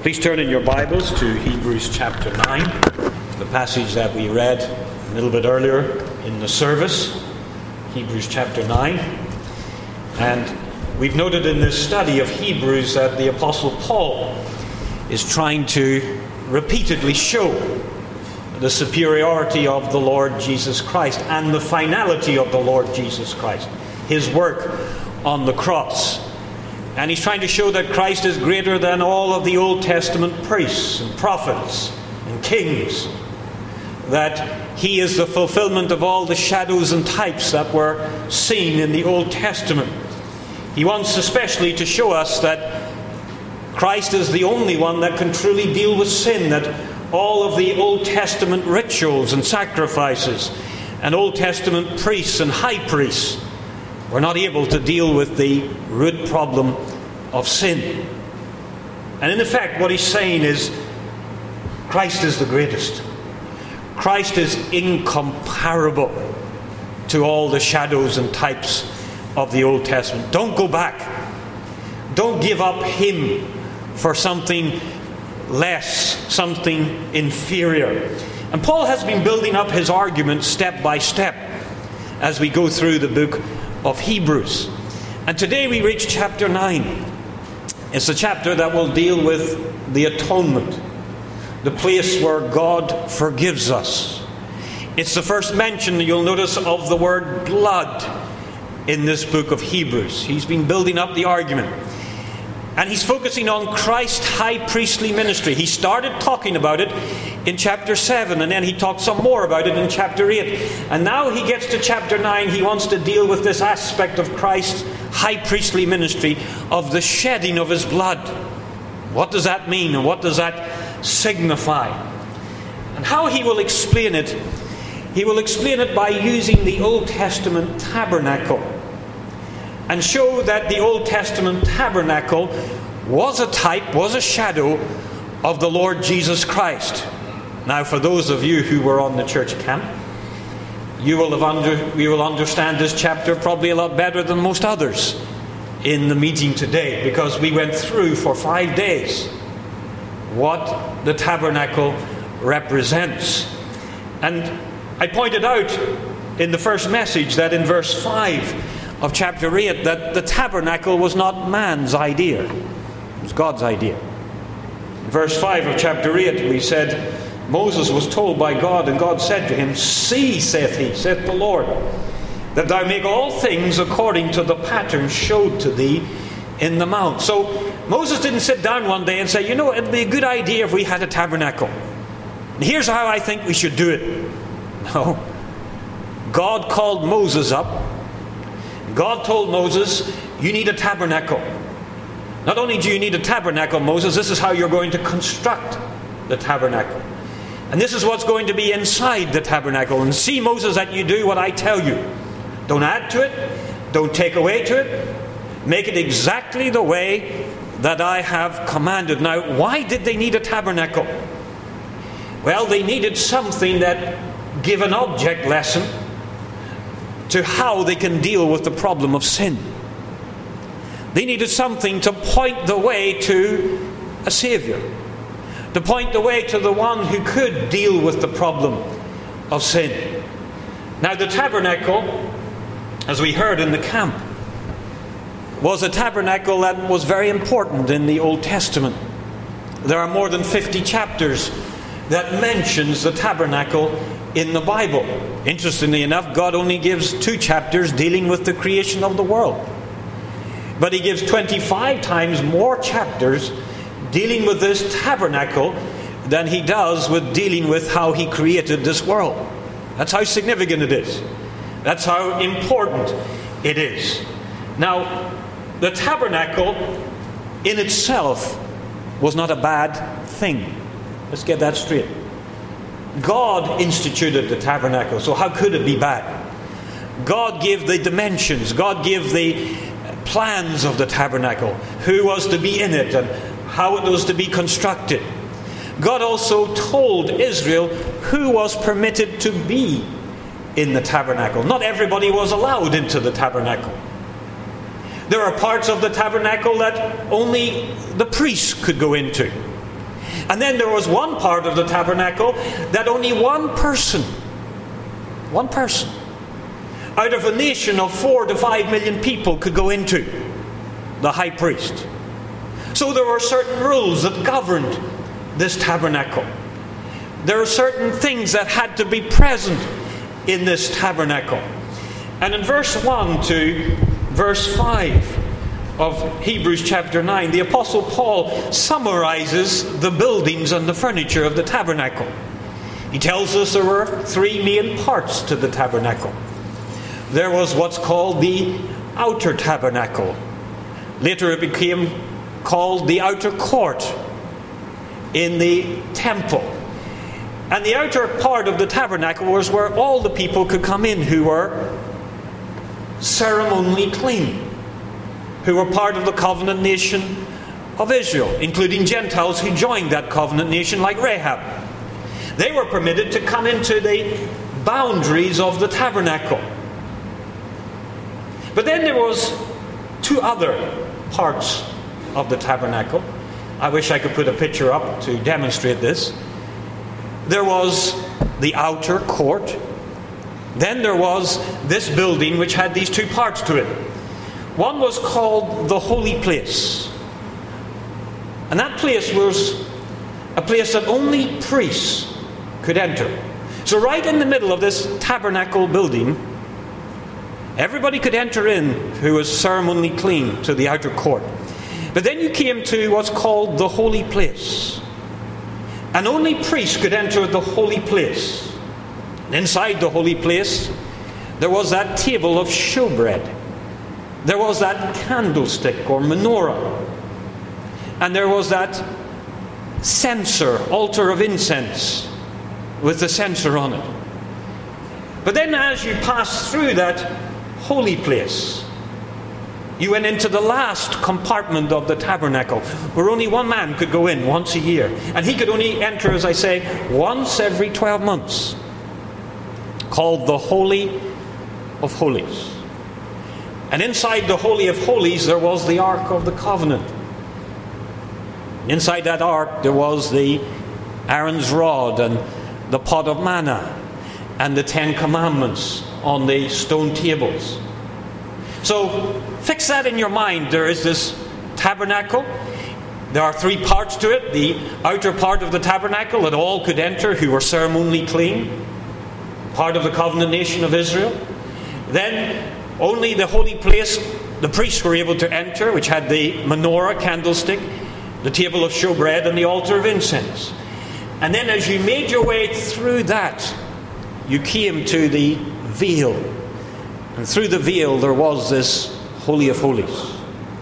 Please turn in your Bibles to Hebrews chapter 9, the passage that we read a little bit earlier in the service. Hebrews chapter 9. And we've noted in this study of Hebrews that the Apostle Paul is trying to repeatedly show the superiority of the Lord Jesus Christ and the finality of the Lord Jesus Christ, his work on the cross. And he's trying to show that Christ is greater than all of the Old Testament priests and prophets and kings. That he is the fulfillment of all the shadows and types that were seen in the Old Testament. He wants especially to show us that Christ is the only one that can truly deal with sin. That all of the Old Testament rituals and sacrifices and Old Testament priests and high priests were not able to deal with the root problem of sin. And in effect, what he's saying is, Christ is the greatest. Christ is incomparable to all the shadows and types of the Old Testament. Don't go back. Don't give up him for something less, something inferior. And Paul has been building up his argument step by step as we go through the book of Hebrews. And today we reach chapter 9. It's a chapter that will deal with the atonement, the place where God forgives us. It's the first mention, you'll notice, of the word blood in this book of Hebrews. He's been building up the argument. And he's focusing on Christ's high priestly ministry. He started talking about it in chapter 7, and then he talked some more about it in chapter 8. And now he gets to chapter 9, he wants to deal with this aspect of Christ's high priestly ministry, of the shedding of his blood. What does that mean, and what does that signify? And how he will explain it, he will explain it by using the Old Testament tabernacle, and show that the Old Testament tabernacle was a type, was a shadow of the Lord Jesus Christ. Now, for those of you who were on the church camp, you will understand this chapter probably a lot better than most others in the meeting today, because we went through for 5 days what the tabernacle represents. And I pointed out in the first message that in verse 5 of chapter 8 that the tabernacle was not man's idea, it was God's idea. In verse 5 of chapter 8 we said, Moses was told by God, and God said to him, "See, saith he, saith the Lord, that thou make all things according to the pattern showed to thee in the mount." So Moses didn't sit down one day and say, you know, it'd be a good idea if we had a tabernacle. And here's how I think we should do it. No. God called Moses up. God told Moses, you need a tabernacle. Not only do you need a tabernacle, Moses, this is how you're going to construct the tabernacle. And this is what's going to be inside the tabernacle. And see, Moses, that you do what I tell you. Don't add to it. Don't take away to it. Make it exactly the way that I have commanded. Now, why did they need a tabernacle? Well, they needed something that gave an object lesson to how they can deal with the problem of sin. They needed something to point the way to a Savior, to point the way to the one who could deal with the problem of sin. Now, the tabernacle, as we heard in the camp, was a tabernacle that was very important in the Old Testament. There are more than 50 chapters that mentions the tabernacle in the Bible. Interestingly enough, God only gives 2 chapters dealing with the creation of the world. But he gives 25 times more chapters dealing with this tabernacle than he does with dealing with how he created this world. That's how significant it is. That's how important it is. Now, the tabernacle in itself was not a bad thing. Let's get that straight. God instituted the tabernacle, so how could it be bad? God gave the dimensions, God gave the plans of the tabernacle, who was to be in it and how it was to be constructed. God also told Israel who was permitted to be in the tabernacle. Not everybody was allowed into the tabernacle. There are parts of the tabernacle that only the priests could go into. And then there was one part of the tabernacle that only one person, out of a nation of 4 to 5 million people could go into, the high priest. So there were certain rules that governed this tabernacle. There are certain things that had to be present in this tabernacle. And in verse 1 to verse 5 of Hebrews chapter 9, the Apostle Paul summarizes the buildings and the furniture of the tabernacle. He tells us there were 3 main parts to the tabernacle. There was what's called the outer tabernacle. Later it became called the outer court in the temple. And the outer part of the tabernacle was where all the people could come in who were ceremonially clean, who were part of the covenant nation of Israel, including Gentiles who joined that covenant nation like Rahab. They were permitted to come into the boundaries of the tabernacle. But then there was 2 other parts of the tabernacle. I wish I could put a picture up to demonstrate this. There was the outer court. Then there was this building which had these 2 parts to it. One was called the holy place. And that place was a place that only priests could enter. So right in the middle of this tabernacle building, everybody could enter in who was ceremonially clean to the outer court. But then you came to what's called the holy place. And only priests could enter the holy place. And inside the holy place, there was that table of showbread. There was that candlestick or menorah. And there was that censer, altar of incense, with the censer on it. But then as you passed through that holy place, you went into the last compartment of the tabernacle, where only one man could go in once a year. And he could only enter, as I say, once every 12 months. Called the Holy of Holies. And inside the Holy of Holies there was the Ark of the Covenant. Inside that Ark there was the Aaron's rod and the pot of manna and the 10 Commandments on the stone tables. So fix that in your mind. There is this tabernacle. There are 3 parts to it. The outer part of the tabernacle that all could enter who were ceremonially clean, part of the covenant nation of Israel. Then only the holy place the priests were able to enter, which had the menorah, candlestick, the table of showbread, and the altar of incense. And then as you made your way through that, you came to the veil. And through the veil there was this Holy of Holies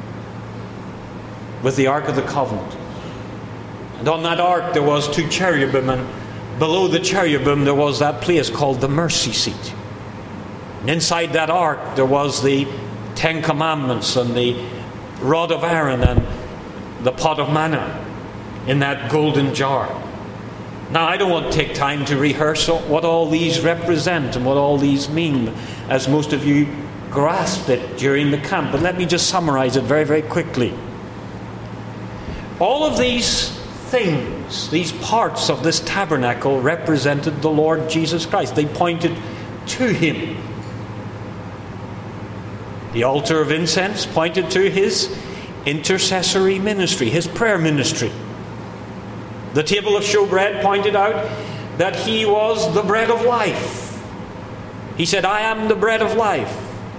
with the Ark of the Covenant. And on that ark there was 2 cherubim, and below the cherubim there was that place called the mercy seat. And inside that ark there was the 10 Commandments and the rod of Aaron and the pot of manna in that golden jar. Now I don't want to take time to rehearse what all these represent and what all these mean, as most of you grasped it during the camp. But let me just summarize it very, very quickly. All of these things, these parts of this tabernacle, represented the Lord Jesus Christ. They pointed to Him. The altar of incense pointed to His intercessory ministry, His prayer ministry. The table of showbread pointed out that He was the bread of life. He said, I am the bread of life.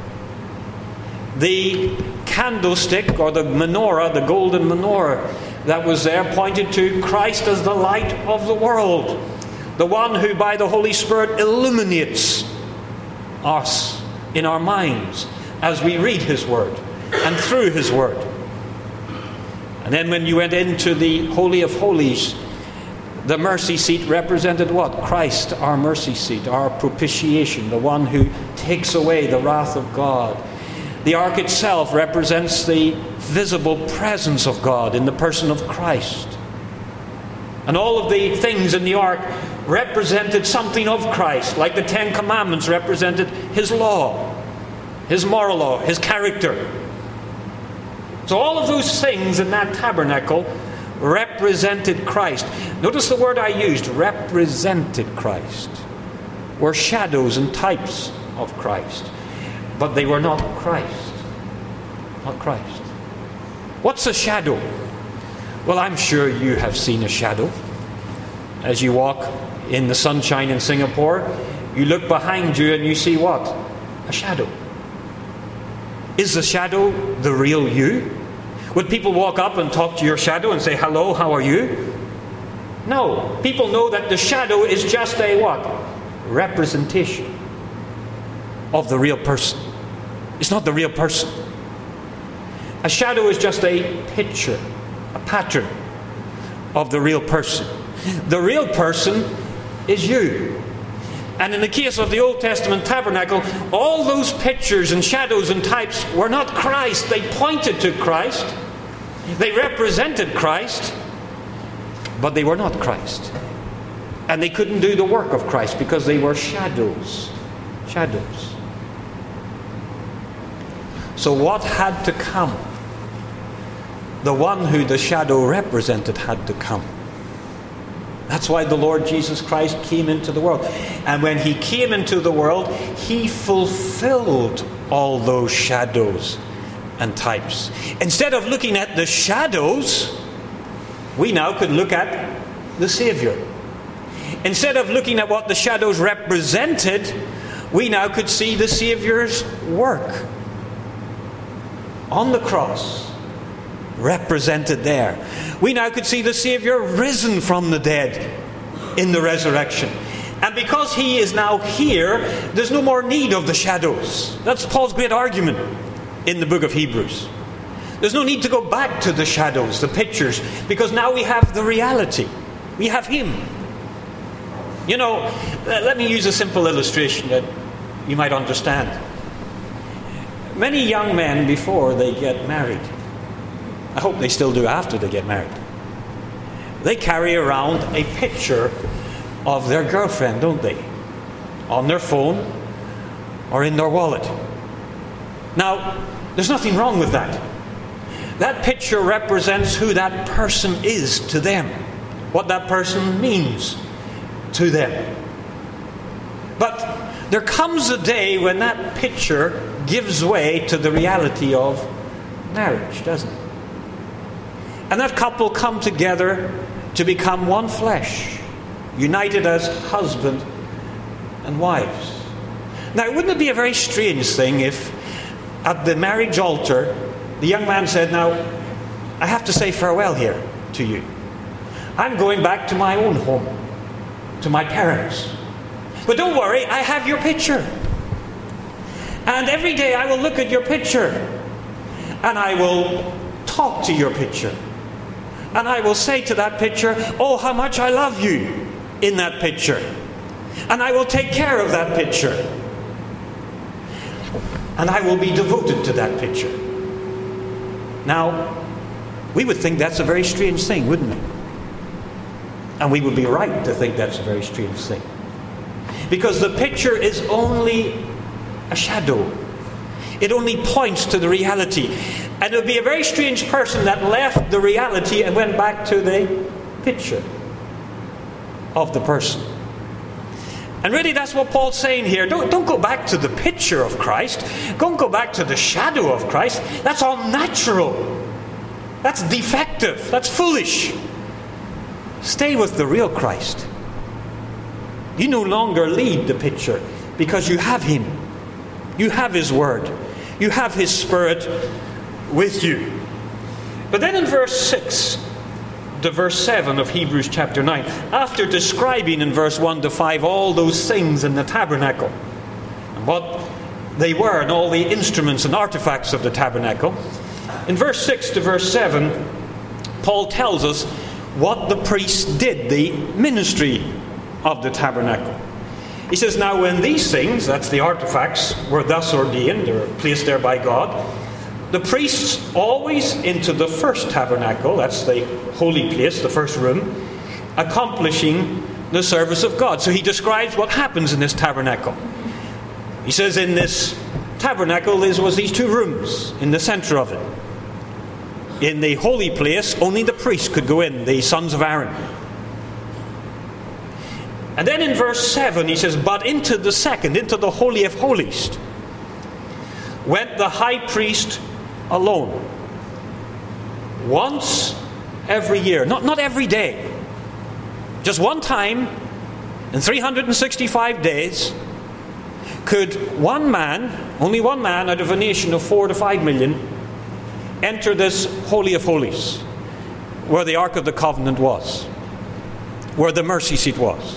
The candlestick or the menorah, the golden menorah that was there, pointed to Christ as the light of the world, the one who by the Holy Spirit illuminates us in our minds as we read His Word and through His Word. And then when you went into the Holy of Holies, the mercy seat represented what? Christ, our mercy seat, our propitiation, the one who takes away the wrath of God. The ark itself represents the visible presence of God in the person of Christ. And all of the things in the ark represented something of Christ, like the 10 Commandments represented His law, His moral law, His character. So all of those things in that tabernacle represented Christ. Notice the word I used, represented Christ. Were shadows and types of Christ. But they were not Christ. Not Christ. What's a shadow? Well, I'm sure you have seen a shadow. As you walk in the sunshine in Singapore, you look behind you and you see what? A shadow. Is the shadow the real you? Would people walk up and talk to your shadow and say, hello, how are you? No. People know that the shadow is just a what? Representation of the real person. It's not the real person. A shadow is just a picture, a pattern of the real person. The real person is you. And in the case of the Old Testament tabernacle, all those pictures and shadows and types were not Christ. They pointed to Christ. They represented Christ. But they were not Christ. And they couldn't do the work of Christ because they were shadows. Shadows. So what had to come? The one who the shadow represented had to come. That's why the Lord Jesus Christ came into the world. And when he came into the world, he fulfilled all those shadows and types. Instead of looking at the shadows, we now could look at the Savior. Instead of looking at what the shadows represented, we now could see the Savior's work on the cross, represented there. We now could see the Savior risen from the dead in the resurrection. And because he is now here, there's no more need of the shadows. That's Paul's great argument in the book of Hebrews. There's no need to go back to the shadows, the pictures, because now we have the reality. We have him. You know, let me use a simple illustration that you might understand. Many young men, before they get married, I hope they still do after they get married, they carry around a picture of their girlfriend, don't they? On their phone or in their wallet. Now, there's nothing wrong with that. That picture represents who that person is to them, what that person means to them. But there comes a day when that picture gives way to the reality of marriage, doesn't it? And that couple come together to become one flesh, united as husband and wives. Now, wouldn't it be a very strange thing if at the marriage altar the young man said, now, I have to say farewell here to you. I'm going back to my own home, to my parents. But don't worry, I have your picture. And every day I will look at your picture. And I will talk to your picture. And I will say to that picture, oh, how much I love you in that picture. And I will take care of that picture. And I will be devoted to that picture. Now, we would think that's a very strange thing, wouldn't we? And we would be right to think that's a very strange thing. Because the picture is only a shadow. It only points to the reality. And it would be a very strange person that left the reality and went back to the picture of the person. And really that's what Paul's saying here. Don't go back to the picture of Christ. Don't go back to the shadow of Christ. That's all natural. That's defective. That's foolish. Stay with the real Christ. You no longer lead the picture because you have him. You have his word. You have his Spirit with you. But then in verse 6 to verse 7 of Hebrews chapter 9, after describing in verse 1 to 5 all those things in the tabernacle and what they were and all the instruments and artifacts of the tabernacle, in verse 6 to verse 7 Paul tells us what the priests did, the ministry of the tabernacle. He says, now when these things, that's the artifacts, were thus ordained or placed there by God, the priests always into the first tabernacle, that's the holy place, the first room, accomplishing the service of God. So he describes what happens in this tabernacle. He says in this tabernacle there was these two rooms in the center of it. in the holy place, only the priests could go in, the sons of Aaron. And then in verse 7 he says, but into the second, into the Holy of Holies, went the high priest alone. Once every year. Not every day. Just one time in 365 days could one man, only one man out of a nation of 4 to 5 million, enter this Holy of Holies, where the Ark of the Covenant was, where the mercy seat was.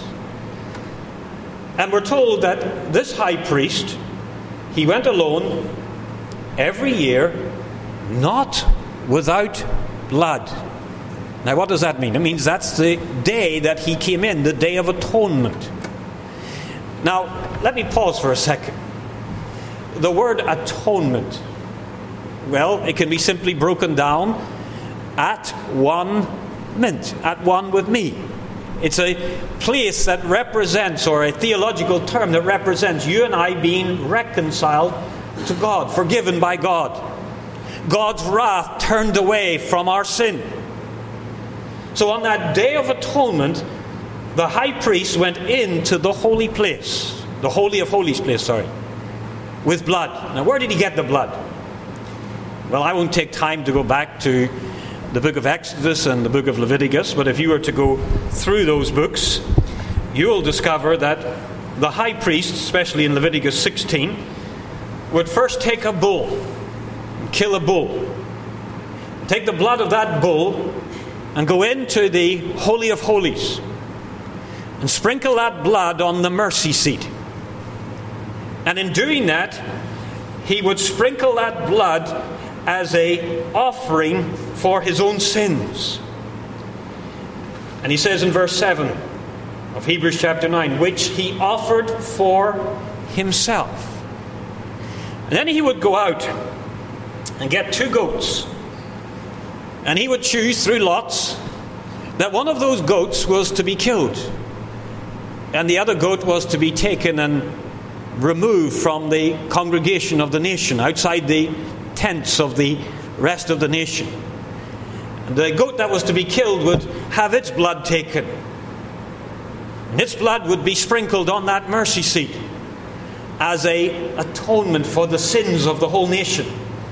And we're told that this high priest, he went alone every year, not without blood. Now what does that mean? It means that's the day that he came in, the Day of Atonement. Now, let me pause for a second. The word atonement, well, it can be simply broken down at one mint, at one with me. It's a place that represents, or a theological term that represents you and I being reconciled to God, forgiven by God. God's wrath turned away from our sin. So on that Day of Atonement, the high priest went into the holy place, the Holy of Holies place, with blood. Now where did he get the blood? Well, I won't take time to go back to the book of Exodus and the book of Leviticus, but if you were to go through those books, you will discover that the high priest, especially in Leviticus 16, would first take a bull, and kill a bull, take the blood of that bull and go into the Holy of Holies and sprinkle that blood on the mercy seat. And in doing that, he would sprinkle that blood as an offering for his own sins. And he says in verse 7 of Hebrews chapter 9, which he offered for himself. And then he would go out and get 2 goats. And he would choose through lots that one of those goats was to be killed. And the other goat was to be taken and removed from the congregation of the nation, outside the tents of the rest of the nation. And the goat that was to be killed would have its blood taken. And its blood would be sprinkled on that mercy seat as an atonement for the sins of the whole nation.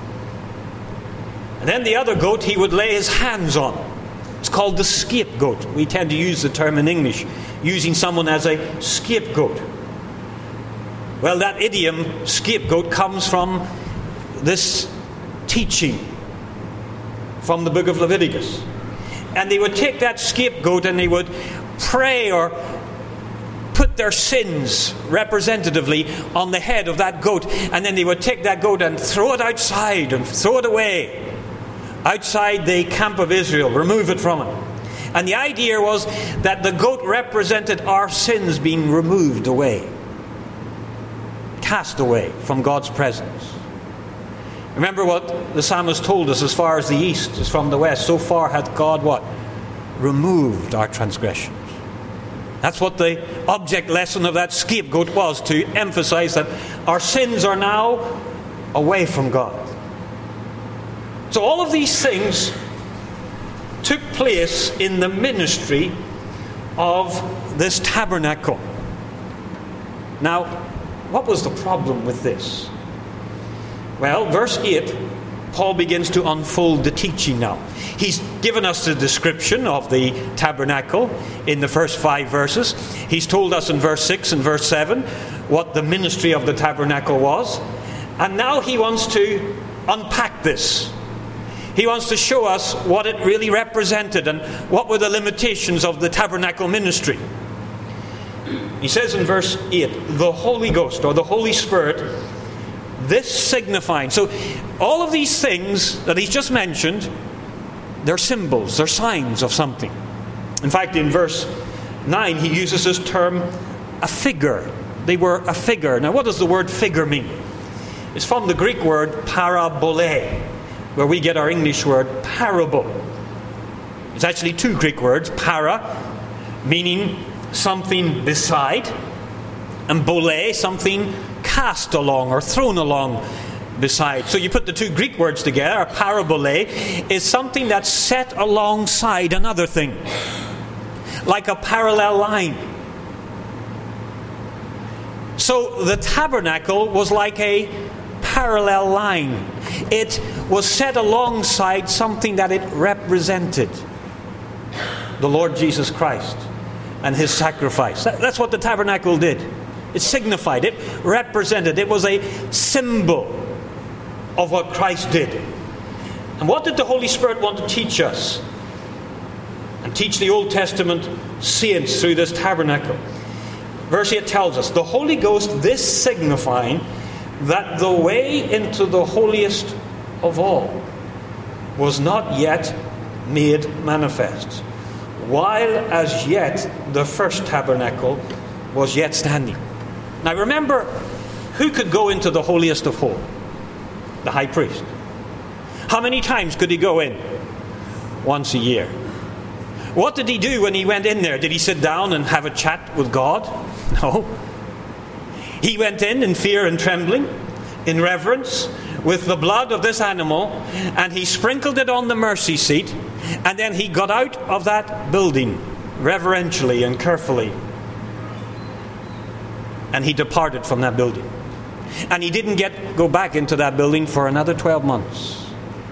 And then the other goat he would lay his hands on. It's called the scapegoat. We tend to use the term in English, using someone as a scapegoat. Well, that idiom, scapegoat, comes from this teaching from the book of Leviticus. And they would take that scapegoat and they would pray or put their sins representatively on the head of that goat. And then they would take that goat and throw it outside and throw it away. Outside the camp of Israel, remove it from it. And the idea was that the goat represented our sins being removed away, cast away from God's presence. Remember what the psalmist told us, as far as the east is from the west, so far hath God what? Removed our transgressions. That's what the object lesson of that scapegoat was, to emphasize that our sins are now away from God. So all of these things took place in the ministry of this tabernacle. Now, what was the problem with this? Well, verse 8, Paul begins to unfold the teaching now. He's given us the description of the tabernacle in the first 5 verses. He's told us in verse 6 and verse 7 what the ministry of the tabernacle was. And now he wants to unpack this. He wants to show us what it really represented and what were the limitations of the tabernacle ministry. He says in verse 8, the Holy Ghost, or the Holy Spirit, this signifying. So all of these things that he's just mentioned, they're symbols, they're signs of something. In fact, in verse 9, he uses this term, a figure. They were a figure. Now, what does the word figure mean? It's from the Greek word parabole, where we get our English word parable. It's actually 2 Greek words, para, meaning something beside, and bole, something cast along or thrown along beside. So you put the two Greek words together. A parabole is something that's set alongside another thing, like a parallel line. So the tabernacle was like a parallel line. It was set alongside something that it represented. The Lord Jesus Christ and His sacrifice. That's what the tabernacle did. It signified, it represented, it was a symbol of what Christ did. And what did the Holy Spirit want to teach us? And teach the Old Testament saints through this tabernacle. Verse 8 tells us, the Holy Ghost, this signifying that the way into the holiest of all was not yet made manifest, while as yet the first tabernacle was yet standing. Now remember, who could go into the holiest of all? The high priest. How many times could he go in? Once a year. What did he do when he went in there? Did he sit down and have a chat with God? No. He went in fear and trembling, in reverence, with the blood of this animal, and he sprinkled it on the mercy seat, and then he got out of that building reverentially and carefully, and he departed from that building. And he didn't go back into that building for another 12 months.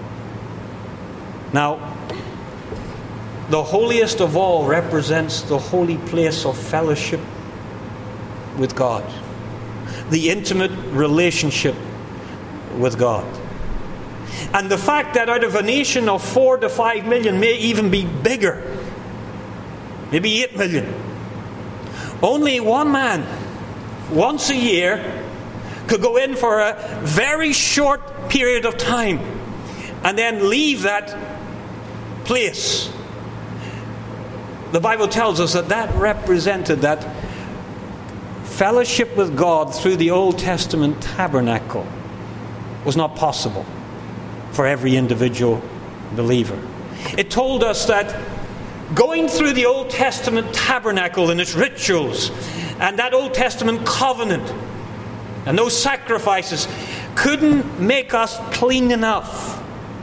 Now, the holiest of all represents the holy place of fellowship with God, the intimate relationship with God. And the fact that out of a nation of 4 to 5 million, may even be bigger, maybe 8 million, only one man once a year could go in for a very short period of time and then leave that place. The Bible tells us that represented that fellowship with God through the Old Testament tabernacle was not possible for every individual believer. It told us that going through the Old Testament tabernacle and its rituals and that Old Testament covenant and those sacrifices couldn't make us clean enough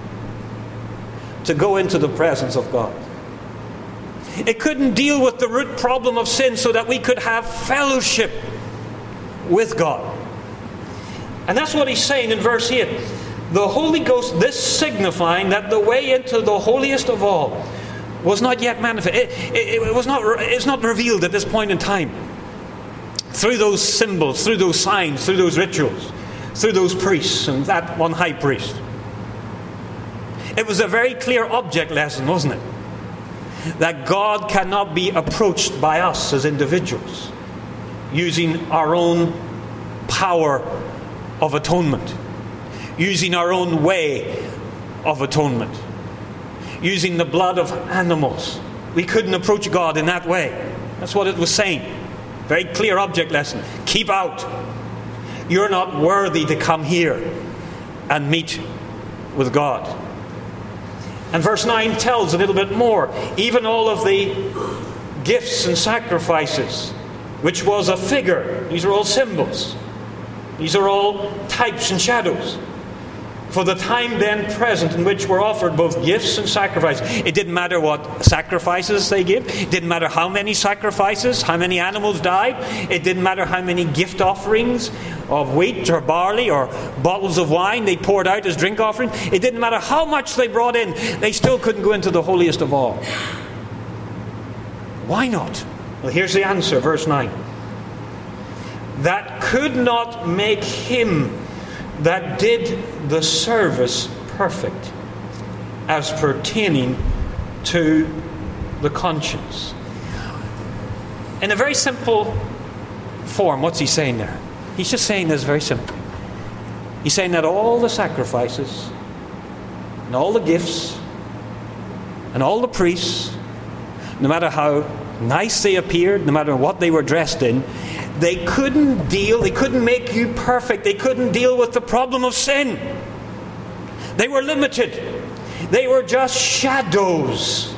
to go into the presence of God. It couldn't deal with the root problem of sin so that we could have fellowship with God. And that's what he's saying in verse 8. The Holy Ghost, this signifying that the way into the holiest of all was not yet manifest. It's not revealed at this point in time. Through those symbols, through those signs, through those rituals, through those priests and that one high priest. It was a very clear object lesson, wasn't it? That God cannot be approached by us as individuals using our own power of atonement, using our own way of atonement, using the blood of animals. We couldn't approach God in that way. That's what it was saying. Very clear object lesson. Keep out. You're not worthy to come here and meet with God. And verse 9 tells a little bit more. Even all of the gifts and sacrifices, which was a figure. These are all symbols. These are all types and shadows. For the time then present in which were offered both gifts and sacrifices. It didn't matter what sacrifices they gave. It didn't matter how many sacrifices, how many animals died. It didn't matter how many gift offerings of wheat or barley or bottles of wine they poured out as drink offering. It didn't matter how much they brought in. They still couldn't go into the holiest of all. Why not? Well, here's the answer, verse 9. That could not make him that did the service perfect as pertaining to the conscience. In a very simple form, what's he saying there? He's just saying this very simply. He's saying that all the sacrifices and all the gifts and all the priests, no matter how nice they appeared, no matter what they were dressed in, they couldn't make you perfect. They couldn't deal with the problem of sin. They were limited. They were just shadows,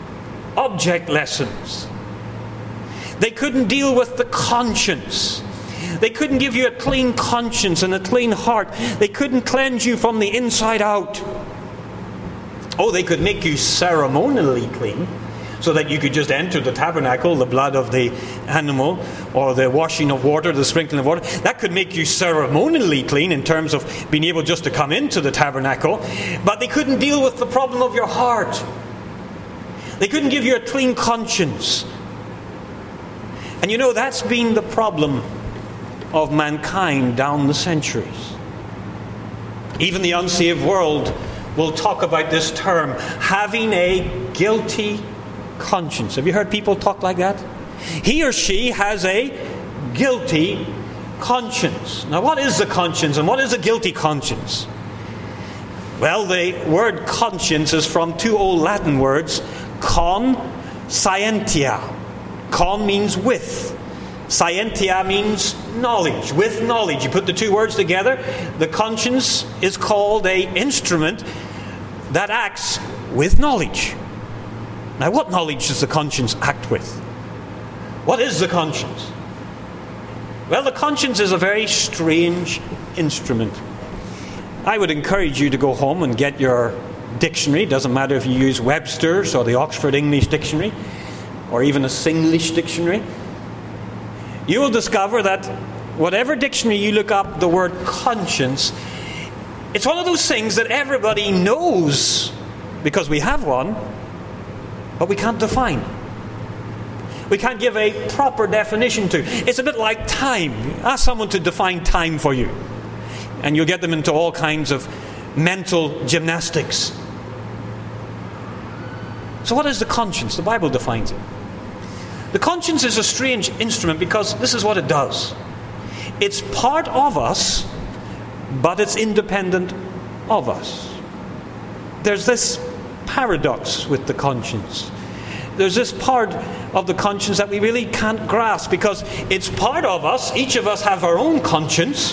object lessons. They couldn't deal with the conscience. They couldn't give you a clean conscience and a clean heart. They couldn't cleanse you from the inside out. Oh, they could make you ceremonially clean, so that you could just enter the tabernacle, the blood of the animal, or the washing of water, the sprinkling of water. That could make you ceremonially clean in terms of being able just to come into the tabernacle. But they couldn't deal with the problem of your heart. They couldn't give you a clean conscience. And you know, that's been the problem of mankind down the centuries. Even the unsaved world will talk about this term, having a guilty conscience. Have you heard people talk like that? He or she has a guilty conscience. Now, what is the conscience and what is a guilty conscience? Well, the word conscience is from two old Latin words, con, scientia. Con means with. Scientia means knowledge, with knowledge. You put the two words together, the conscience is called an instrument that acts with knowledge. Now, what knowledge does the conscience act with? What is the conscience? Well, the conscience is a very strange instrument. I would encourage you to go home and get your dictionary. It doesn't matter if you use Webster's or the Oxford English Dictionary or even a Singlish dictionary. You will discover that whatever dictionary you look up the word conscience, it's one of those things that everybody knows because we have one, but we can't define. We can't give a proper definition to. It's a bit like time. Ask someone to define time for you, and you'll get them into all kinds of mental gymnastics. So what is the conscience? The Bible defines it. The conscience is a strange instrument because this is what it does. It's part of us, but it's independent of us. There's this paradox with the conscience. There's this part of the conscience that we really can't grasp because it's part of us. Each of us have our own conscience,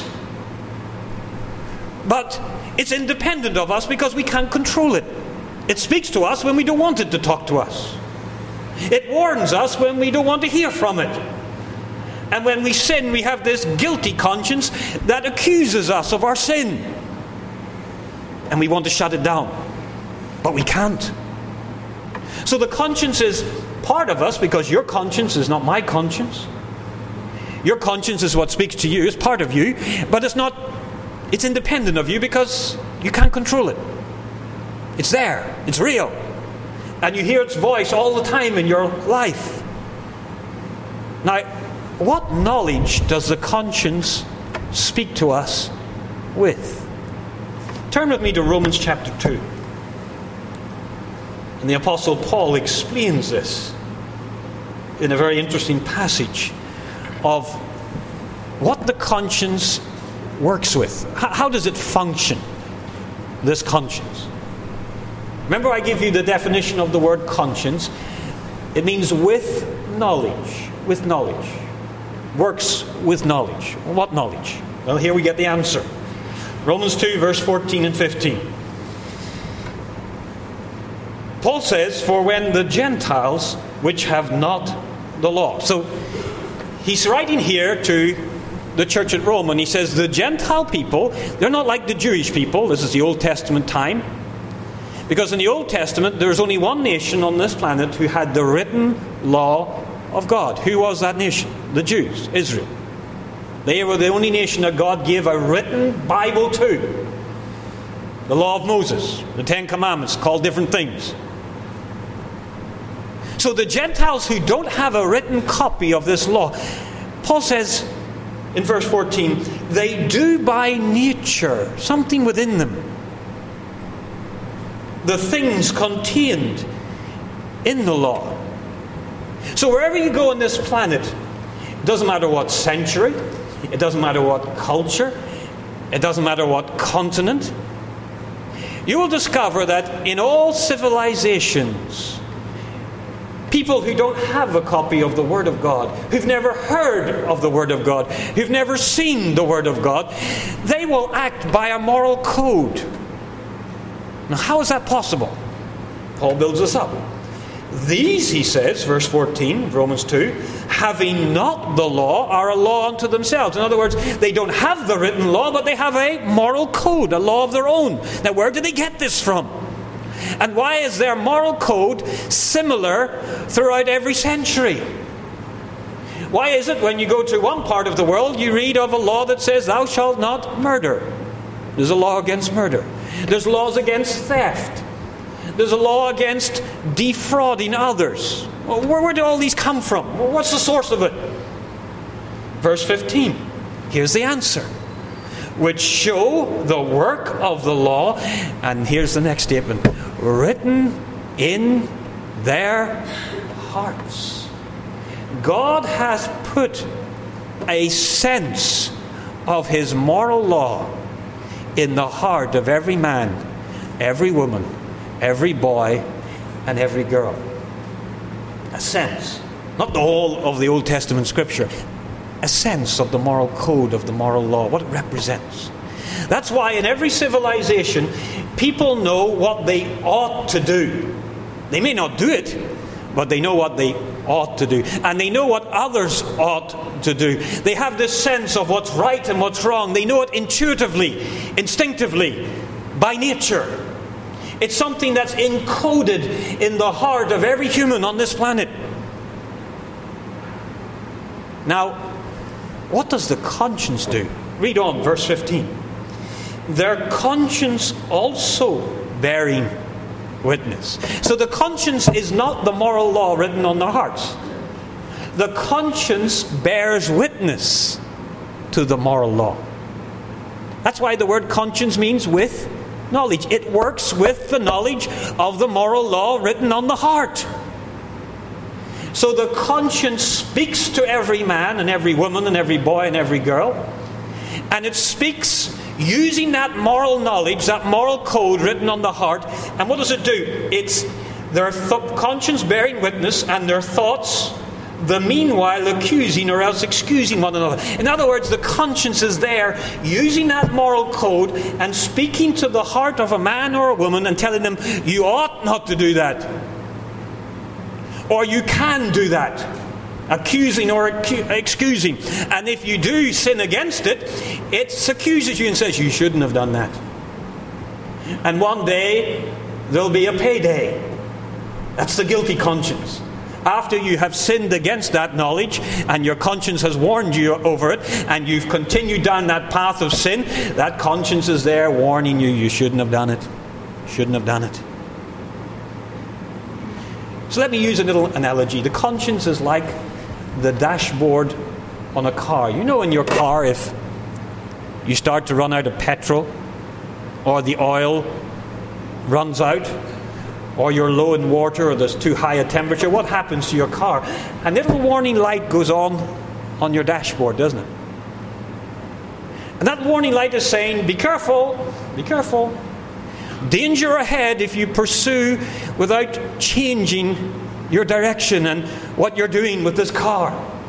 but it's independent of us because we can't control it. It speaks to us when we don't want it to talk to us. It warns us when we don't want to hear from it. And when we sin, we have this guilty conscience that accuses us of our sin. And we want to shut it down. But we can't. So the conscience is part of us because your conscience is not my conscience. Your conscience is what speaks to you, it's part of you, but it's independent of you because you can't control it. It's there, it's real. And you hear its voice all the time in your life. Now, what knowledge does the conscience speak to us with? Turn with me to Romans chapter 2. And the Apostle Paul explains this in a very interesting passage of what the conscience works with. How does it function, this conscience? Remember, I give you the definition of the word conscience. It means with knowledge. With knowledge. Works with knowledge. What knowledge? Well, here we get the answer. Romans 2, verse 14 and 15. Paul says, "For when the Gentiles, which have not the law." So, he's writing here to the church at Rome, and he says, the Gentile people, they're not like the Jewish people. This is the Old Testament time. Because in the Old Testament, there was only one nation on this planet who had the written law of God. Who was that nation? The Jews, Israel. They were the only nation that God gave a written Bible to. The law of Moses, the Ten Commandments, called different things. So the Gentiles who don't have a written copy of this law, Paul says in verse 14, they do by nature, something within them, the things contained in the law. So wherever you go on this planet, it doesn't matter what century, it doesn't matter what culture, it doesn't matter what continent, you will discover that in all civilizations, people who don't have a copy of the Word of God, who've never heard of the Word of God, who've never seen the Word of God, they will act by a moral code. Now, how is that possible? Paul builds this up. These, he says, verse 14, Romans 2, having not the law, are a law unto themselves. In other words, they don't have the written law, but they have a moral code, a law of their own. Now, where did they get this from? And why is their moral code similar throughout every century? Why is it when you go to one part of the world, you read of a law that says, thou shalt not murder? There's a law against murder. There's laws against theft. There's a law against defrauding others. Where do all these come from? What's the source of it? Verse 15. Here's the answer. Which show the work of the law. And here's the next statement. Written in their hearts. God has put a sense of His moral law in the heart of every man, every woman, every boy, and every girl. A sense. Not the whole of the Old Testament Scripture. A sense of the moral code, of the moral law, what it represents. That's why in every civilization, people know what they ought to do. They may not do it, but they know what they ought to do. And they know what others ought to do. They have this sense of what's right and what's wrong. They know it intuitively, instinctively, by nature. It's something that's encoded in the heart of every human on this planet. Now, what does the conscience do? Read on, verse 15. Their conscience also bearing witness. So the conscience is not the moral law written on their hearts. The conscience bears witness to the moral law. That's why the word conscience means with knowledge. It works with the knowledge of the moral law written on the heart. So the conscience speaks to every man and every woman and every boy and every girl. And it speaks using that moral knowledge, that moral code written on the heart. And what does it do? It's their conscience bearing witness and their thoughts, the meanwhile accusing or else excusing one another. In other words, the conscience is there using that moral code and speaking to the heart of a man or a woman and telling them, you ought not to do that. Or you can do that. Accusing or excusing. And if you do sin against it, it accuses you and says, you shouldn't have done that. And one day, there'll be a payday. That's the guilty conscience. After you have sinned against that knowledge, and your conscience has warned you over it, and you've continued down that path of sin, that conscience is there warning you, you shouldn't have done it. Shouldn't have done it. So let me use a little analogy. The conscience is like the dashboard on a car. You know in your car, if you start to run out of petrol, or the oil runs out, or you're low in water, or there's too high a temperature, what happens to your car? A little warning light goes on your dashboard, doesn't it? And that warning light is saying, be careful, be careful. Danger ahead if you pursue without changing your direction and what you're doing with this car.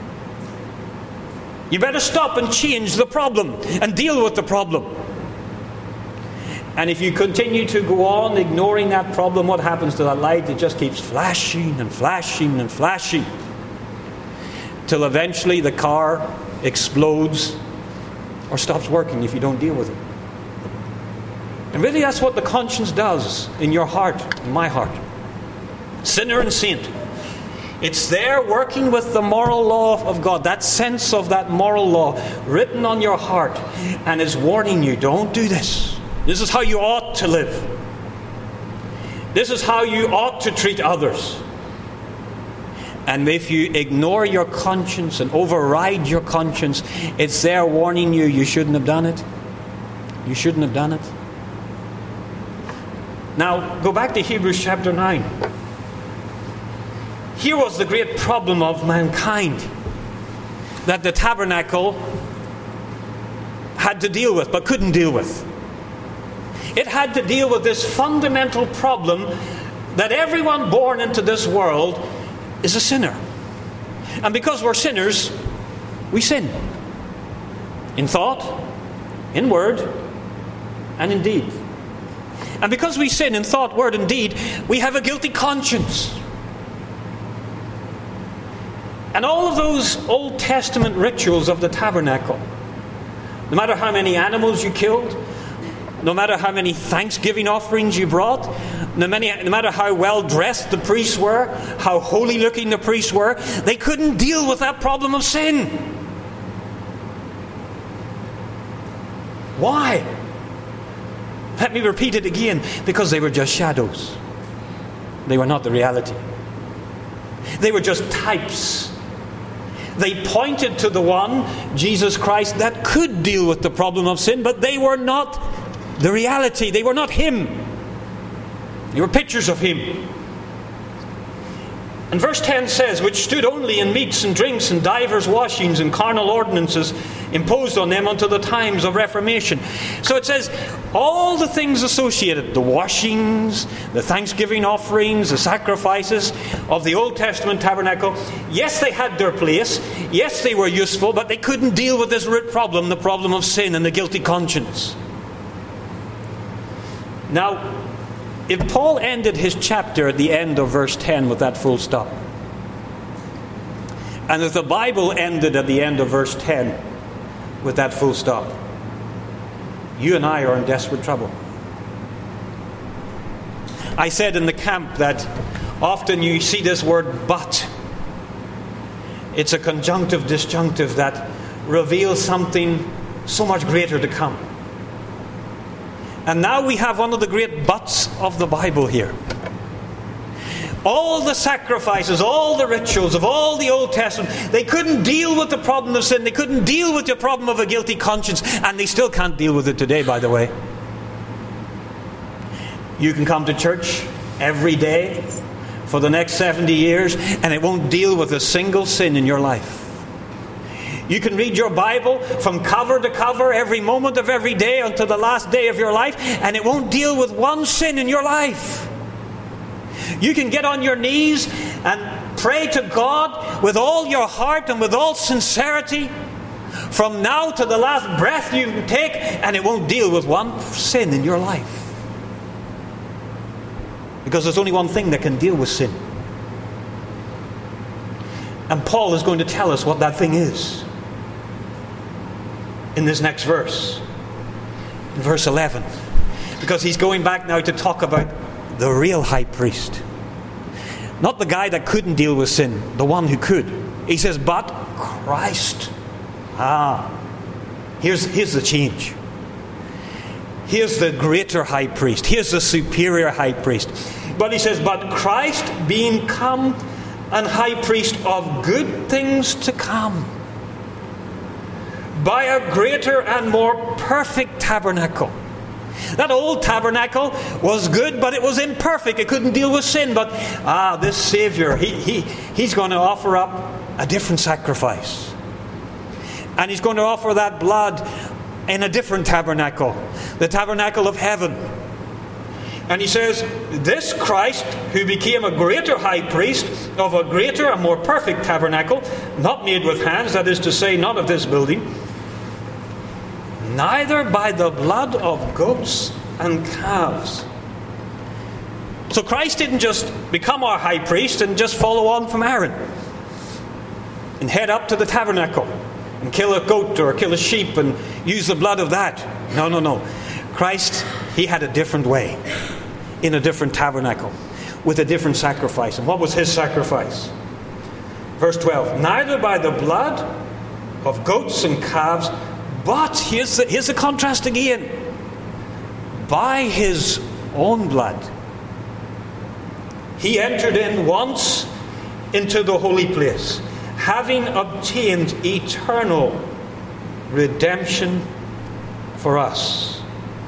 You better stop and change the problem and deal with the problem. And if you continue to go on ignoring that problem, what happens to that light? It just keeps flashing and flashing and flashing till eventually the car explodes or stops working if you don't deal with it. And really that's what the conscience does in your heart, in my heart. Sinner and saint. It's there working with the moral law of God, that sense of that moral law written on your heart, and is warning you, don't do this. This is how you ought to live. This is how you ought to treat others. And if you ignore your conscience and override your conscience, it's there warning you, you shouldn't have done it. You shouldn't have done it. Now, go back to Hebrews chapter 9. Here was the great problem of mankind that the tabernacle had to deal with, but couldn't deal with. It had to deal with this fundamental problem that everyone born into this world is a sinner. And because we're sinners, we sin. In thought, in word, and in deed. And because we sin in thought, word, and deed, we have a guilty conscience. And all of those Old Testament rituals of the tabernacle, no matter how many animals you killed, no matter how many thanksgiving offerings you brought, no matter how well dressed the priests were, how holy looking the priests were, they couldn't deal with that problem of sin. Why? Let me repeat it again. Because they were just shadows. They were not the reality. They were just types. They pointed to the one, Jesus Christ, that could deal with the problem of sin, but they were not the reality. They were not Him. They were pictures of Him. And verse 10 says, which stood only in meats and drinks and divers washings and carnal ordinances imposed on them until the times of Reformation. So it says, all the things associated, the washings, the thanksgiving offerings, the sacrifices of the Old Testament tabernacle, yes, they had their place, yes, they were useful, but they couldn't deal with this root problem, the problem of sin and the guilty conscience. Now, if Paul ended his chapter at the end of verse 10 with that full stop, and if the Bible ended at the end of verse 10 with that full stop, you and I are in desperate trouble. I said in the camp that often you see this word but. It's a conjunctive disjunctive that reveals something so much greater to come. And now we have one of the great buts of the Bible here. All the sacrifices, all the rituals of all the Old Testament, they couldn't deal with the problem of sin. They couldn't deal with the problem of a guilty conscience. And they still can't deal with it today, by the way. You can come to church every day for the next 70 years and it won't deal with a single sin in your life. You can read your Bible from cover to cover every moment of every day until the last day of your life, and it won't deal with one sin in your life. You can get on your knees and pray to God with all your heart and with all sincerity from now to the last breath you can take, and it won't deal with one sin in your life. Because there's only one thing that can deal with sin. And Paul is going to tell us what that thing is in this next verse, in verse 11, because he's going back now to talk about the real high priest, not the guy that couldn't deal with sin, the one who could. He says, but Christ. Here's the change. Here's the greater high priest. Here's the superior high priest. But he says, but Christ being come and high priest of good things to come, by a greater and more perfect tabernacle. That old tabernacle was good, but it was imperfect. It couldn't deal with sin. But this Savior, he's going to offer up a different sacrifice. And he's going to offer that blood in a different tabernacle, the tabernacle of heaven. And he says, this Christ, who became a greater high priest of a greater and more perfect tabernacle, not made with hands, that is to say, not of this building, neither by the blood of goats and calves. So Christ didn't just become our high priest and just follow on from Aaron and head up to the tabernacle and kill a goat or kill a sheep and use the blood of that. No. Christ, he had a different way, in a different tabernacle, with a different sacrifice. And what was his sacrifice? Verse 12, neither by the blood of goats and calves, but here's the contrast again, by his own blood. He entered in once into the holy place, having obtained eternal redemption for us.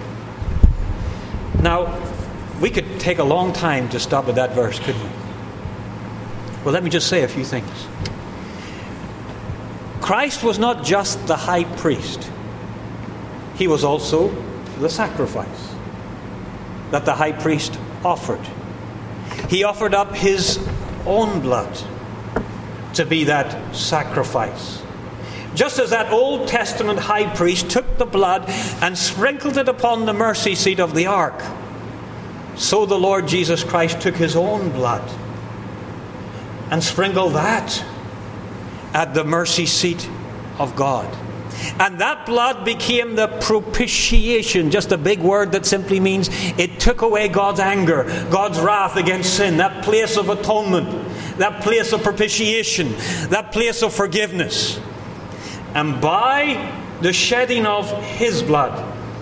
Now, we could take a long time to stop at that verse, couldn't we? Well, let me just say a few things. Christ was not just the high priest. He was also the sacrifice that the high priest offered. He offered up his own blood to be that sacrifice. Just as that Old Testament high priest took the blood and sprinkled it upon the mercy seat of the ark, so the Lord Jesus Christ took his own blood and sprinkled that at the mercy seat of God. And that blood became the propitiation, just a big word that simply means it took away God's anger, God's wrath against sin, that place of atonement, that place of propitiation, that place of forgiveness. And by the shedding of his blood,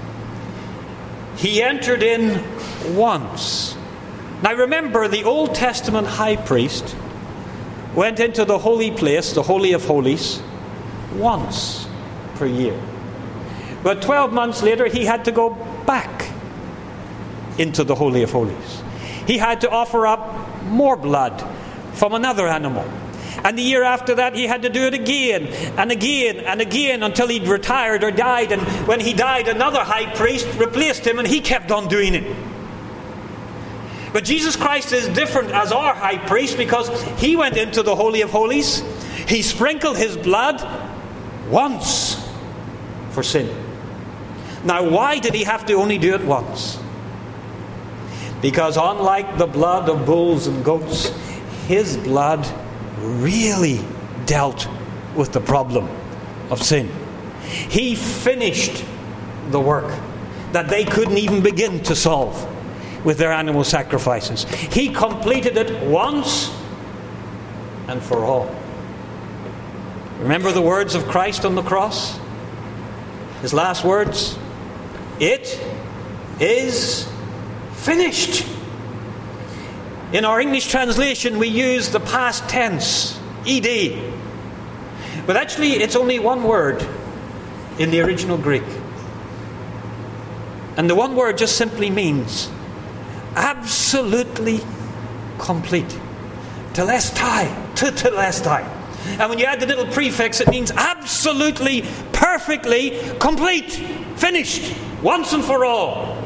he entered in once. Now remember, the Old Testament high priest went into the holy place, the Holy of Holies, once per year. But 12 months later, he had to go back into the Holy of Holies. He had to offer up more blood from another animal. And the year after that, he had to do it again and again and again until he'd retired or died. And when he died, another high priest replaced him, and he kept on doing it. But Jesus Christ is different as our high priest because he went into the Holy of Holies. He sprinkled his blood once for sin. Now, why did he have to only do it once? Because unlike the blood of bulls and goats, his blood really dealt with the problem of sin. He finished the work that they couldn't even begin to solve with their animal sacrifices. He completed it once and for all. Remember the words of Christ on the cross? His last words? It is finished. In our English translation, we use the past tense, ed. But actually, it's only one word in the original Greek. And the one word just simply means absolutely complete. Telestai, tetelestai. And when you add the little prefix, it means absolutely, perfectly complete, finished, once and for all.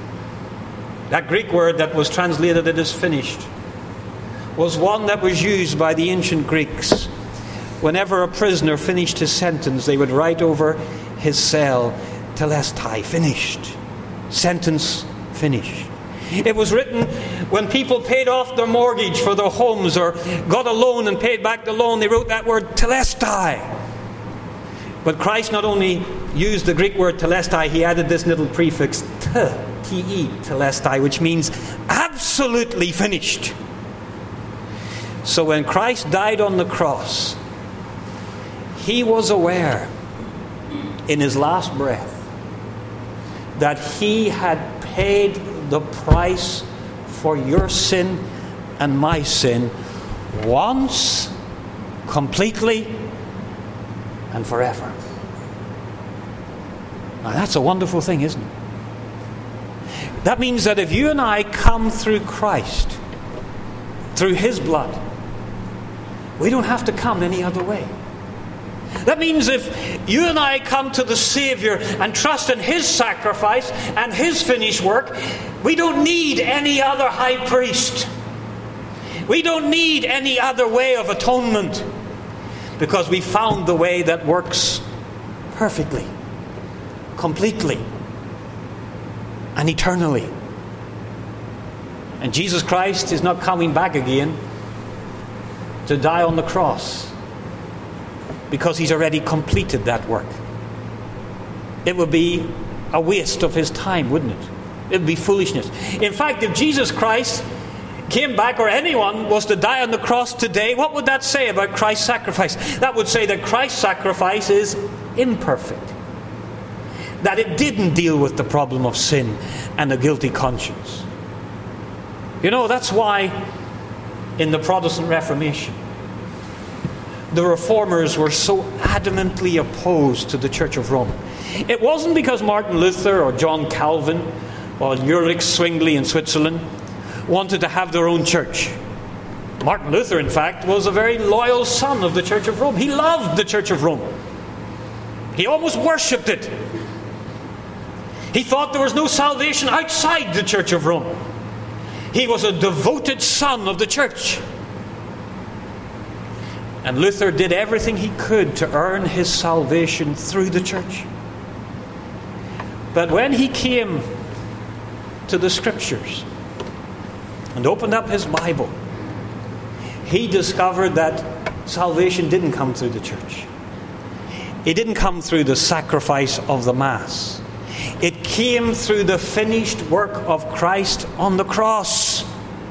That Greek word that was translated "it is finished" was one that was used by the ancient Greeks. Whenever a prisoner finished his sentence, they would write over his cell, "Telestai," finished. Sentence finished. It was written when people paid off their mortgage for their homes or got a loan and paid back the loan. They wrote that word "telestai." But Christ not only used the Greek word "telestai," he added this little prefix te, telestai, which means absolutely finished. So when Christ died on the cross, he was aware in his last breath that he had paid the price for your sin and my sin once, completely, and forever. Now that's a wonderful thing, isn't it? That means that if you and I come through Christ, through his blood, we don't have to come any other way. That means if you and I come to the Savior and trust in his sacrifice and his finished work, we don't need any other high priest. We don't need any other way of atonement, because we found the way that works perfectly, completely, and eternally. And Jesus Christ is not coming back again to die on the cross, because he's already completed that work. It would be a waste of his time, wouldn't it? It would be foolishness. In fact, if Jesus Christ came back, or anyone was to die on the cross today, what would that say about Christ's sacrifice? That would say that Christ's sacrifice is imperfect, that it didn't deal with the problem of sin and a guilty conscience. You know, that's why in the Protestant Reformation, the Reformers were so adamantly opposed to the Church of Rome. It wasn't because Martin Luther or John Calvin or Ulrich Zwingli in Switzerland wanted to have their own church. Martin Luther, in fact, was a very loyal son of the Church of Rome. He loved the Church of Rome. He almost worshipped it. He thought there was no salvation outside the Church of Rome. He was a devoted son of the church. And Luther did everything he could to earn his salvation through the church. But when he came to the Scriptures and opened up his Bible, he discovered that salvation didn't come through the church. It didn't come through the sacrifice of the Mass. It came through the finished work of Christ on the cross.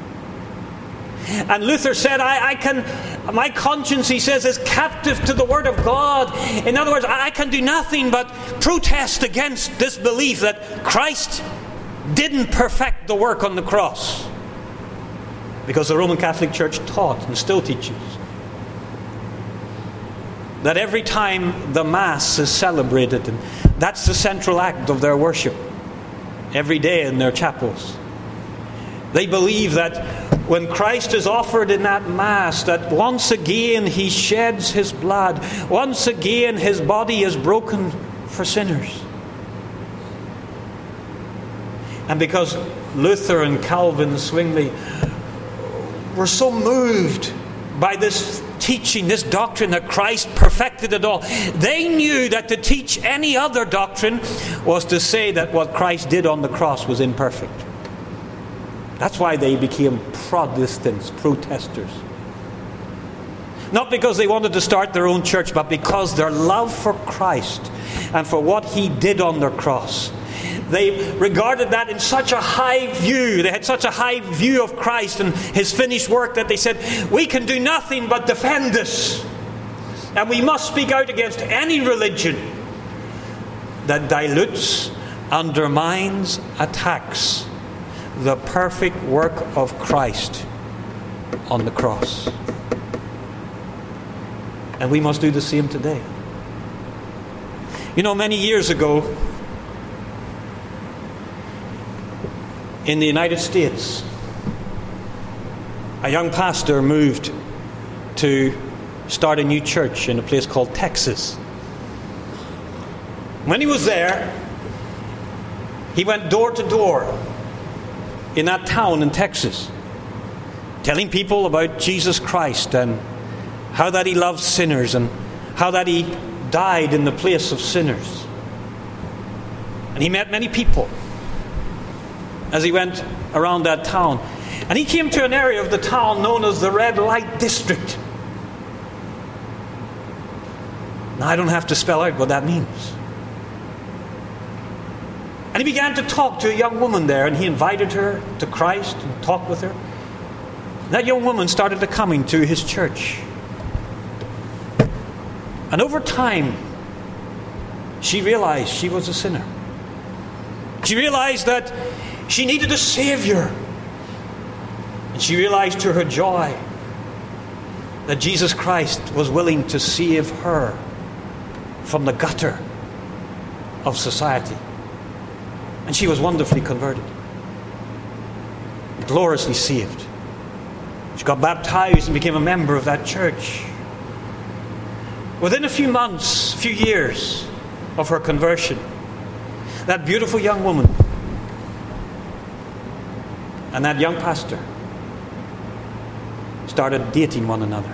And Luther said, my conscience, he says, is captive to the Word of God. In other words, I can do nothing but protest against this belief that Christ didn't perfect the work on the cross. Because the Roman Catholic Church taught and still teaches that every time the Mass is celebrated, and that's the central act of their worship, every day in their chapels, they believe that when Christ is offered in that Mass, that once again He sheds His blood, once again His body is broken for sinners. And because Luther and Calvin and Zwingli were so moved by this teaching, this doctrine that Christ perfected it all, they knew that to teach any other doctrine was to say that what Christ did on the cross was imperfect. That's why they became Protestants, protesters. Not because they wanted to start their own church, but because their love for Christ and for what He did on the cross, they regarded that in such a high view. They had such a high view of Christ and His finished work that they said, we can do nothing but defend this. And we must speak out against any religion that dilutes, undermines, attacks the perfect work of Christ on the cross. And we must do the same today. You know, many years ago, in the United States, a young pastor moved to start a new church in a place called Texas. When he was there, he went door to door in that town in Texas, telling people about Jesus Christ and how that He loves sinners and how that He died in the place of sinners. And he met many people as he went around that town. And he came to an area of the town known as the Red Light District. Now, I don't have to spell out what that means. And he began to talk to a young woman there, and he invited her to Christ and talked with her. That young woman started to come to his church. And over time, she realized she was a sinner. She realized that she needed a Savior. And she realized to her joy that Jesus Christ was willing to save her from the gutter of society. And she was wonderfully converted, gloriously saved. She got baptized and became a member of that church. Within a few months, a few years of her conversion, that beautiful young woman and that young pastor started dating one another.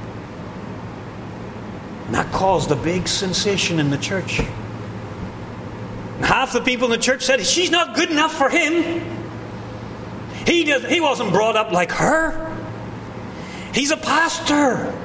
And that caused a big sensation in the church. And half the people in the church said, she's not good enough for him. He wasn't brought up like her. He's a pastor.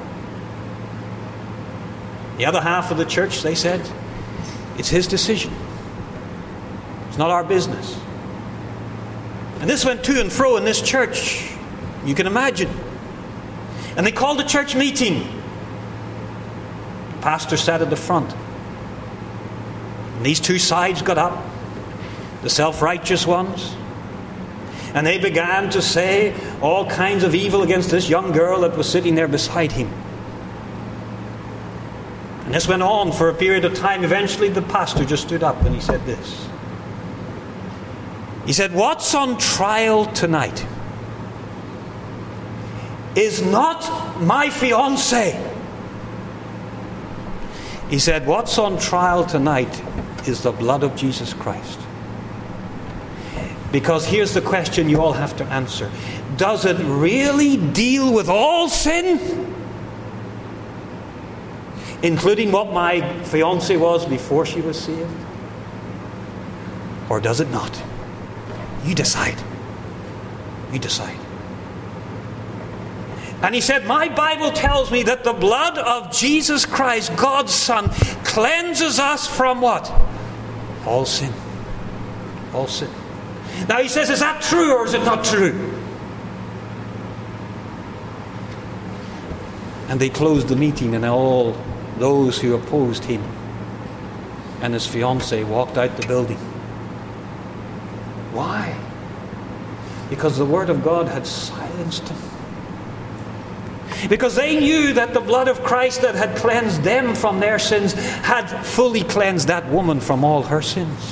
The other half of the church, they said, it's his decision. It's not our business. And this went to and fro in this church. You can imagine. And they called a church meeting. The pastor sat at the front. And these two sides got up, the self-righteous ones, and they began to say all kinds of evil against this young girl that was sitting there beside him. And this went on for a period of time. Eventually the pastor just stood up and he said this. He said, what's on trial tonight is not my fiancée. He said, what's on trial tonight is the blood of Jesus Christ. Because here's the question you all have to answer. Does it really deal with all sin? Including what my fiancée was before she was saved? Or does it not? You decide. You decide. And he said, my Bible tells me that the blood of Jesus Christ, God's Son, cleanses us from what? All sin. All sin. Now he says, is that true or is it not true? And they closed the meeting, and all those who opposed him and his fiancée walked out the building. Why? Because the Word of God had silenced them. Because they knew that the blood of Christ that had cleansed them from their sins had fully cleansed that woman from all her sins.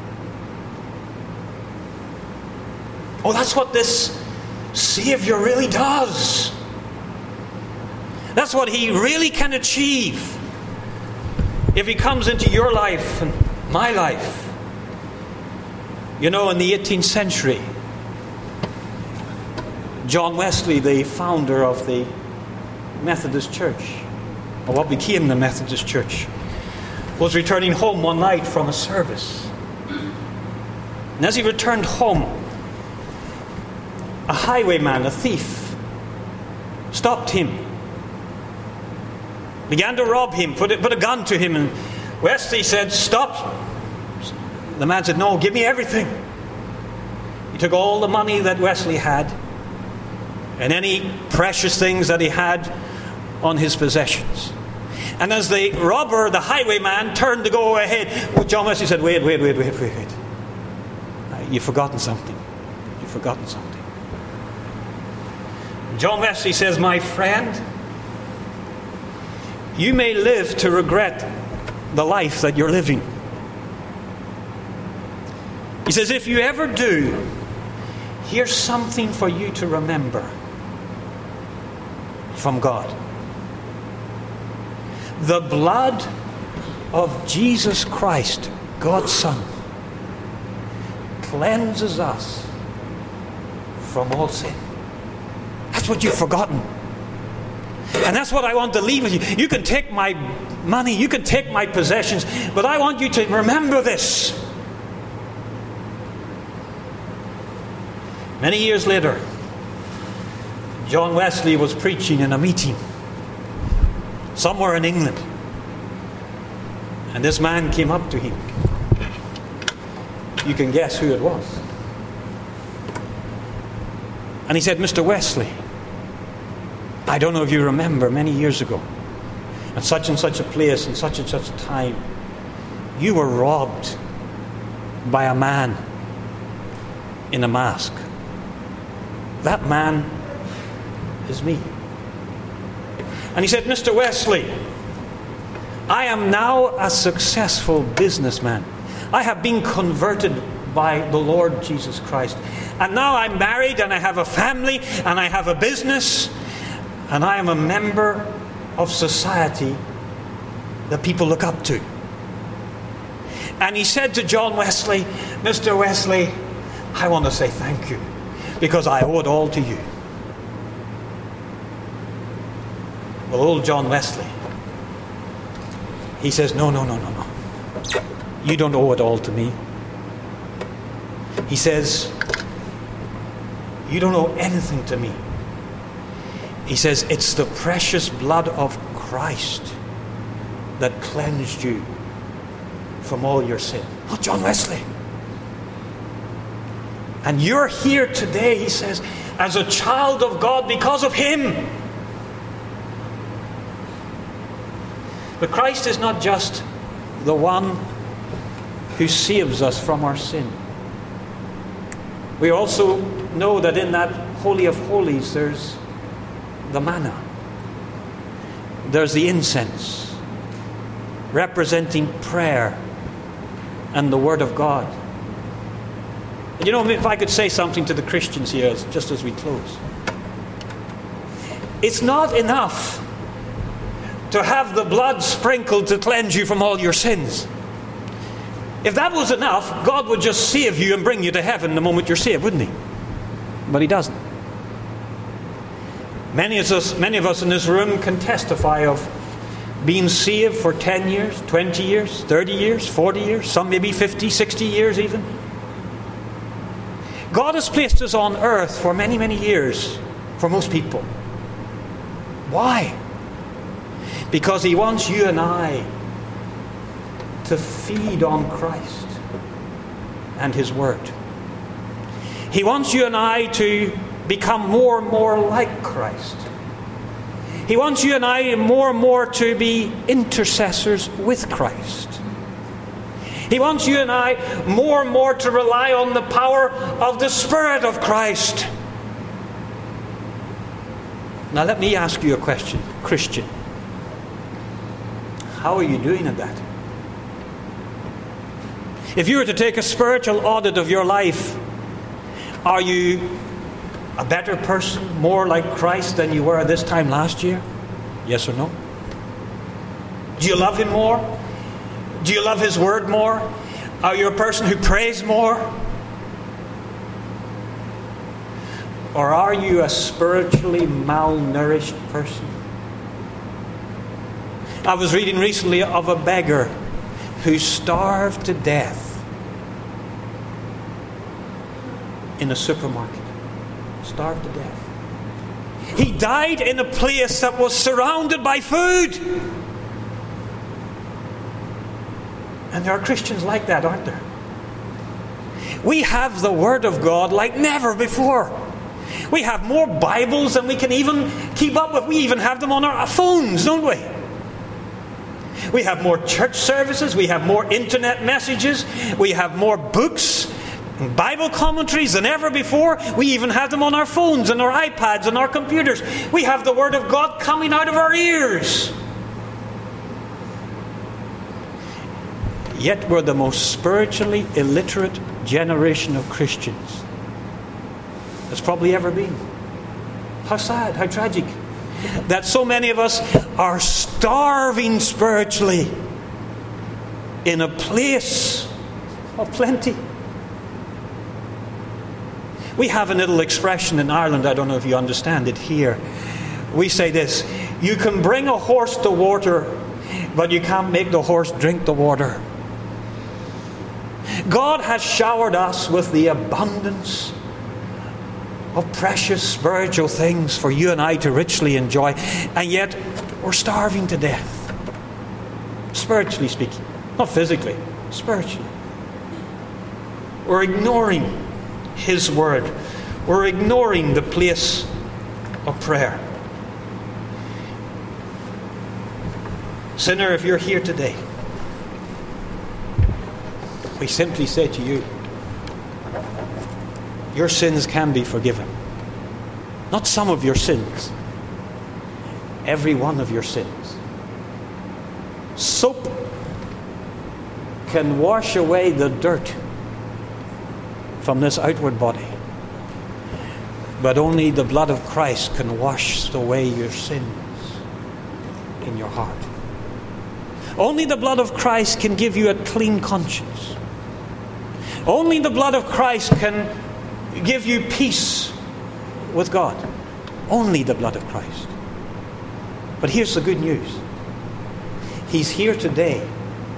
Oh, that's what this Savior really does. That's what he really can achieve if he comes into your life and my life. You know, in the 18th century, John Wesley, the founder of the Methodist Church, or what became the Methodist Church, was returning home one night from a service. And as he returned home, a highwayman, a thief, stopped him, began to rob him, put a gun to him, and Wesley said, stop. The man said, no, give me everything. He took all the money that Wesley had and any precious things that he had on his possessions. And as the robber, the highwayman, turned to go ahead, John Wesley said, wait. You've forgotten something. You've forgotten something. John Wesley says, my friend, you may live to regret the life that you're living. He says, if you ever do, here's something for you to remember from God. The blood of Jesus Christ, God's Son, cleanses us from all sin. That's what you've forgotten. And that's what I want to leave with you. You can take my money, you can take my possessions, but I want you to remember this. Many years later, John Wesley was preaching in a meeting somewhere in England. And this man came up to him. You can guess who it was. And he said, Mr. Wesley, I don't know if you remember, many years ago, at such and such a place, and such a time, you were robbed by a man in a mask. That man is me. And he said, Mr. Wesley, I am now a successful businessman. I have been converted by the Lord Jesus Christ. And now I'm married and I have a family and I have a business and I am a member of society that people look up to. And he said to John Wesley, Mr. Wesley, I want to say thank you because I owe it all to you. Well, old John Wesley, he says, no. You don't owe it all to me. He says, you don't owe anything to me. He says, it's the precious blood of Christ that cleansed you from all your sin. Oh, John Wesley. And you're here today, he says, as a child of God because of him. But Christ is not just the one who saves us from our sin. We also know that in that Holy of Holies there's the manna. There's the incense, representing prayer and the Word of God. And you know, if I could say something to the Christians here, just as we close. It's not enough to have the blood sprinkled to cleanse you from all your sins. If that was enough, God would just save you and bring you to heaven the moment you're saved, wouldn't he? But he doesn't. Many of us in this room can testify of being saved for 10 years, 20 years, 30 years, 40 years, some maybe 50, 60 years even. God has placed us on earth for many, many years, for most people. Why? Because he wants you and I to feed on Christ and his word. He wants you and I to become more and more like Christ. He wants you and I more and more to be intercessors with Christ. He wants you and I more and more to rely on the power of the Spirit of Christ. Now let me ask you a question, Christian. How are you doing at that? If you were to take a spiritual audit of your life, are you a better person, more like Christ than you were this time last year? Yes or no? Do you love him more? Do you love his word more? Are you a person who prays more? Or are you a spiritually malnourished person? I was reading recently of a beggar who starved to death in a supermarket. Starved to death. He died in a place that was surrounded by food. And there are Christians like that, aren't there? We have the Word of God like never before. We have more Bibles than we can even keep up with. We even have them on our phones, don't we? We have more church services. We have more internet messages. We have more books and Bible commentaries than ever before. We even have them on our phones and our iPads and our computers. We have the Word of God coming out of our ears. Yet we're the most spiritually illiterate generation of Christians there's probably ever been. How sad, how tragic that so many of us are starving spiritually in a place of plenty. We have a little expression in Ireland, I don't know if you understand it here. We say this: you can bring a horse to water, but you can't make the horse drink the water. God has showered us with the abundance of precious spiritual things for you and I to richly enjoy, and yet we're starving to death. Spiritually speaking. Not physically, spiritually. We're ignoring His Word. We're ignoring the place of prayer. Sinner, if you're here today, we simply say to you, your sins can be forgiven. Not some of your sins. Every one of your sins. Soap can wash away the dirt from this outward body. But only the blood of Christ can wash away your sins in your heart. Only the blood of Christ can give you a clean conscience. Only the blood of Christ can give you peace with God. Only the blood of Christ. But here's the good news. He's here today.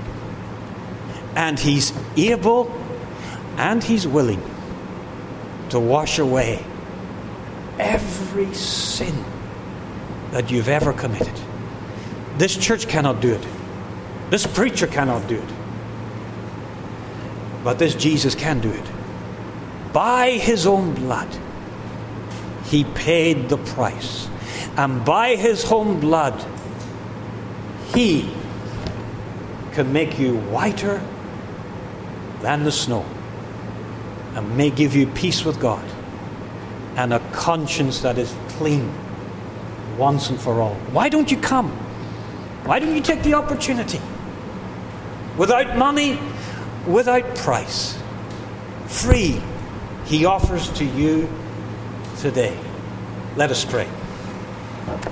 And He's able and He's willing to wash away every sin that you've ever committed. This church cannot do it. This preacher cannot do it. But this Jesus can do it. By His own blood, He paid the price. And by His own blood, He can make you whiter than the snow, and may give you peace with God and a conscience that is clean once and for all. Why don't you come? Why don't you take the opportunity? Without money, without price, free, He offers to you today. Let us pray.